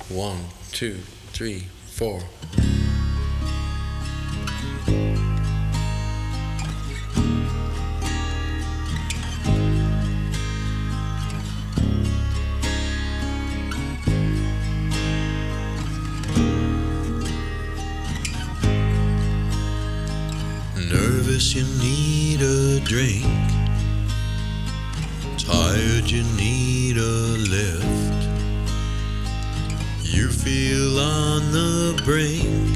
One, two, three, four. Nervous, you need a drink. Tired, you need a lift. You feel on the brink.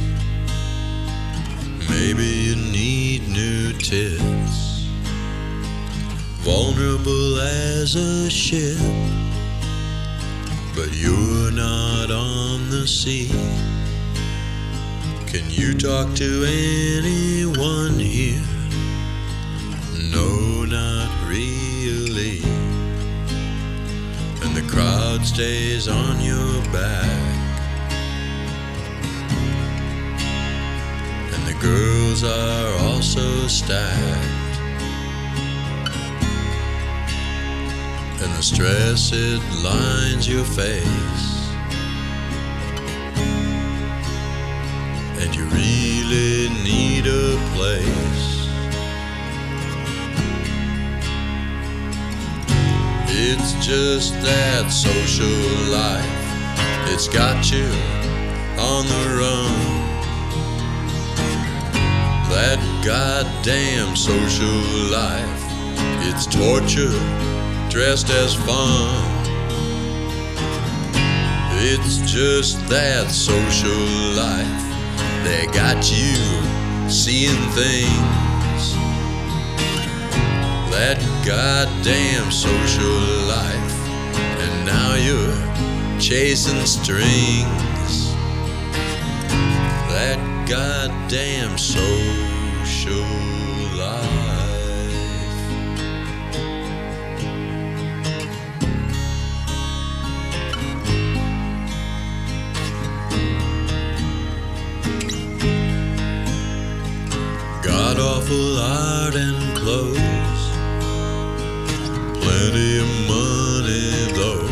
Maybe you need new tits. Vulnerable as a ship, but you're not on the sea. Can you talk to anyone here? No, not really. And the crowd stays on your back, and the girls are also stacked, and the stress, it lines your face. And you really need a place. It's just that social life, it's got you on the run. That goddamn social life, it's torture dressed as fun. It's just that social life, they got you seeing things. That goddamn social life, and now you're chasing strings. That goddamn social life. God awful art and clothes, plenty of money though.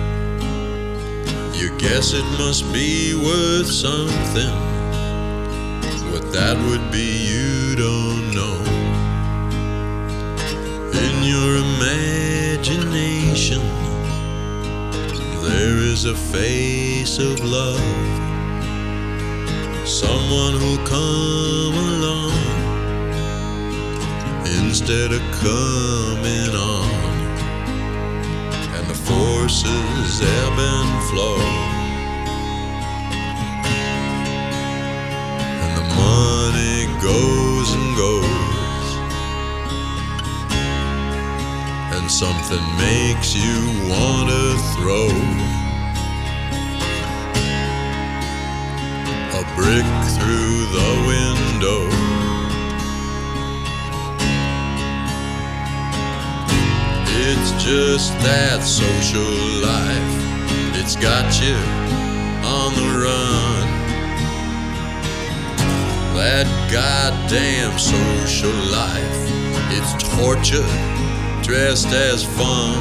You guess it must be worth something. What that would be you don't know. In your imagination there is a face of love, someone who'll come along instead of coming on, and the forces ebb and flow, and the money goes and goes, and something makes you wanna throw a brick through the window. It's just that social life, it's got you on the run. That goddamn social life, it's torture dressed as fun.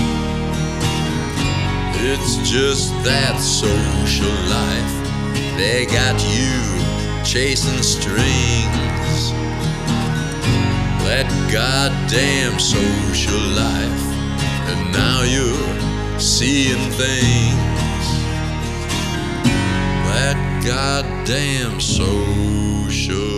It's just that social life, they got you chasing strings. That goddamn social life, and now you're seeing things. That goddamn social